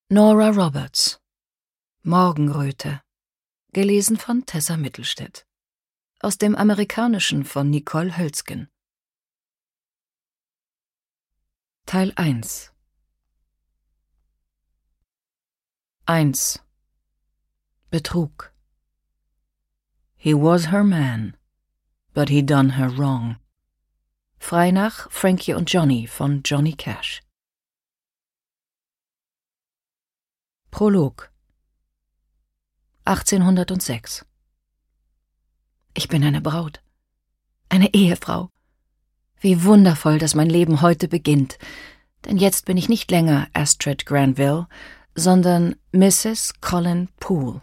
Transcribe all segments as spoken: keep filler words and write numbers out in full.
Nora Roberts. Morgenröte. Gelesen von Tessa Mittelstädt. Aus dem Amerikanischen von Nicole Hölzgen. Teil eins. eins. Betrug. He was her man, but he done her wrong. Frei nach Frankie und Johnny von Johnny Cash. Prolog. achtzehnhundertsechs. Ich bin eine Braut, eine Ehefrau. Wie wundervoll, dass mein Leben heute beginnt, denn jetzt bin ich nicht länger Astrid Granville, sondern Misses Colin Poole.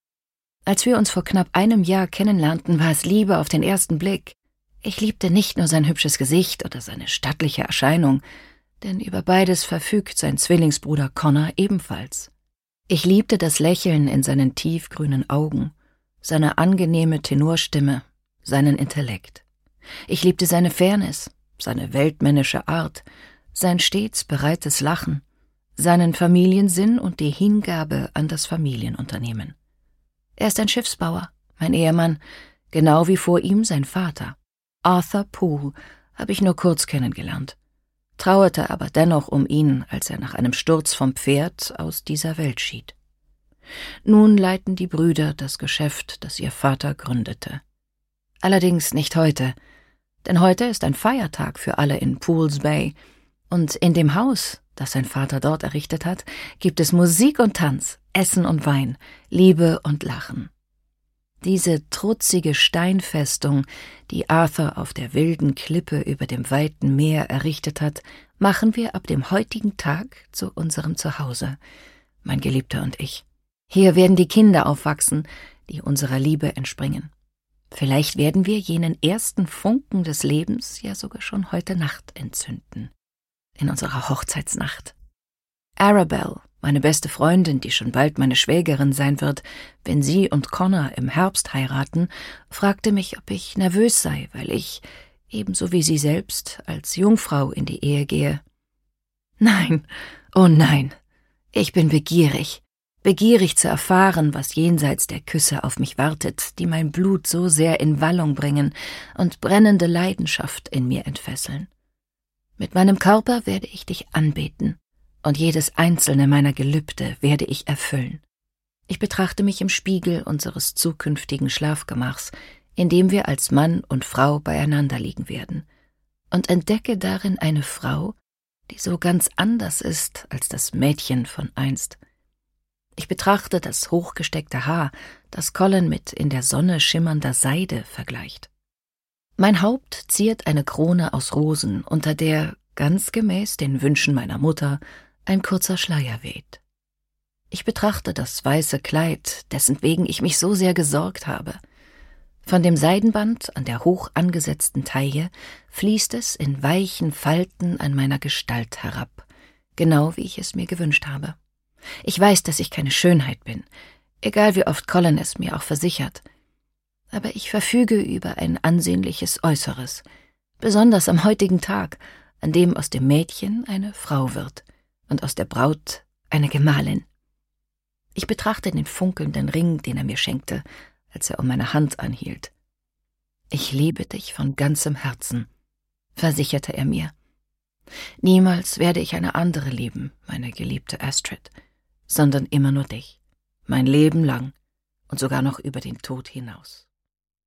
Als wir uns vor knapp einem Jahr kennenlernten, war es Liebe auf den ersten Blick. Ich liebte nicht nur sein hübsches Gesicht oder seine stattliche Erscheinung, denn über beides verfügt sein Zwillingsbruder Connor ebenfalls. Ich liebte das Lächeln in seinen tiefgrünen Augen, seine angenehme Tenorstimme, seinen Intellekt. Ich liebte seine Fairness, seine weltmännische Art, sein stets bereites Lachen, seinen Familiensinn und die Hingabe an das Familienunternehmen. Er ist ein Schiffsbauer, mein Ehemann, genau wie vor ihm sein Vater. Arthur Poole habe ich nur kurz kennengelernt, trauerte aber dennoch um ihn, als er nach einem Sturz vom Pferd aus dieser Welt schied. Nun leiten die Brüder das Geschäft, das ihr Vater gründete. Allerdings nicht heute, denn heute ist ein Feiertag für alle in Pooles Bay, und in dem Haus, das sein Vater dort errichtet hat, gibt es Musik und Tanz, Essen und Wein, Liebe und Lachen. Diese trutzige Steinfestung, die Arthur auf der wilden Klippe über dem weiten Meer errichtet hat, machen wir ab dem heutigen Tag zu unserem Zuhause, mein Geliebter und ich. Hier werden die Kinder aufwachsen, die unserer Liebe entspringen. Vielleicht werden wir jenen ersten Funken des Lebens ja sogar schon heute Nacht entzünden. In unserer Hochzeitsnacht. Arabelle, meine beste Freundin, die schon bald meine Schwägerin sein wird, wenn sie und Connor im Herbst heiraten, fragte mich, ob ich nervös sei, weil ich, ebenso wie sie selbst, als Jungfrau in die Ehe gehe. Nein, oh nein, ich bin begierig, begierig zu erfahren, was jenseits der Küsse auf mich wartet, die mein Blut so sehr in Wallung bringen und brennende Leidenschaft in mir entfesseln. Mit meinem Körper werde ich dich anbeten, und jedes einzelne meiner Gelübde werde ich erfüllen. Ich betrachte mich im Spiegel unseres zukünftigen Schlafgemachs, in dem wir als Mann und Frau beieinander liegen werden, und entdecke darin eine Frau, die so ganz anders ist als das Mädchen von einst. Ich betrachte das hochgesteckte Haar, das Colin mit in der Sonne schimmernder Seide vergleicht. Mein Haupt ziert eine Krone aus Rosen, unter der, ganz gemäß den Wünschen meiner Mutter, ein kurzer Schleier weht. Ich betrachte das weiße Kleid, dessen wegen ich mich so sehr gesorgt habe. Von dem Seidenband an der hoch angesetzten Taille fließt es in weichen Falten an meiner Gestalt herab, genau wie ich es mir gewünscht habe. Ich weiß, dass ich keine Schönheit bin, egal wie oft Colin es mir auch versichert. Aber ich verfüge über ein ansehnliches Äußeres, besonders am heutigen Tag, an dem aus dem Mädchen eine Frau wird und aus der Braut eine Gemahlin. Ich betrachte den funkelnden Ring, den er mir schenkte, als er um meine Hand anhielt. »Ich liebe dich von ganzem Herzen«, versicherte er mir. »Niemals werde ich eine andere lieben, meine geliebte Astrid, sondern immer nur dich, mein Leben lang und sogar noch über den Tod hinaus.«